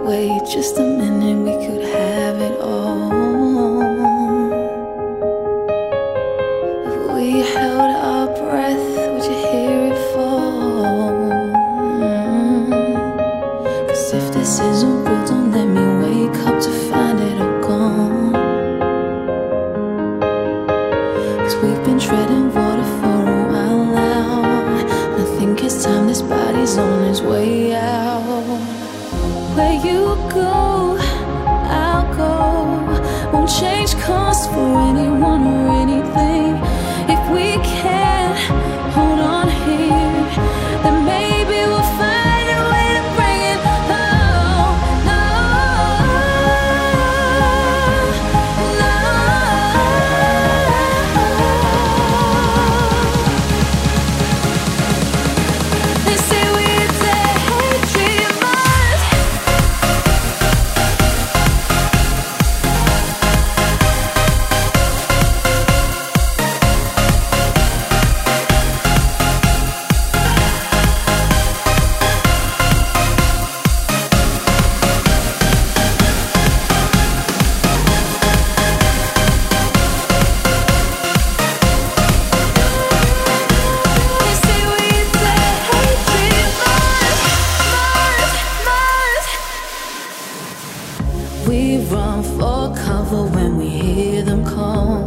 Wait just a minute, we could have it all. If we held our breath, would you hear it fall? Cause if this isn't real, don't let me wake up to find it all gone. Cause we've been treading water for a while now, and I think it's time this body's on its way out. Where you go, I'll go. Won't change course for anyone or anything. If we can't hold on here, then maybe we'll find a way to bring it home. No, no. They say we're daydreamers. We run for cover when we hear them call.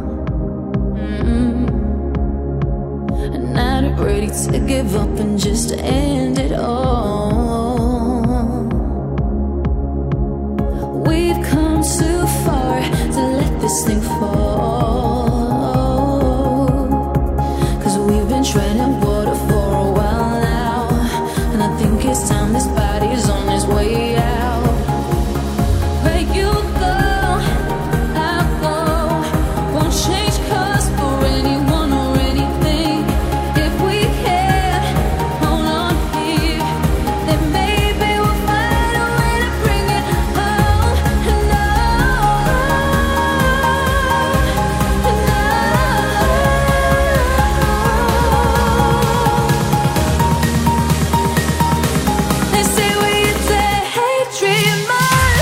And not ready to give up and just end it all. We've come too far to let this thing fall. Cause we've been treading water for a while now, and I think it's time this body's on its way out. Where you go, I'll go. Won't change course for anyone or anything. If we can't hold on here, then maybe we'll find a way to bring it home. No, no. They say we're daydreamers.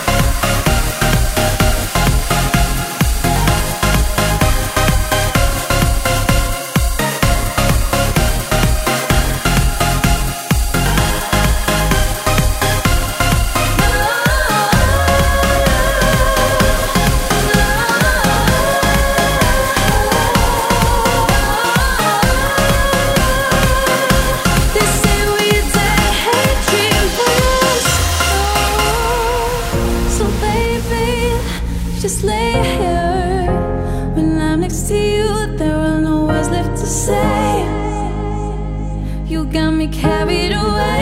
So baby, just lay here. When I'm next to you, there are no words left to say. You got me carried away.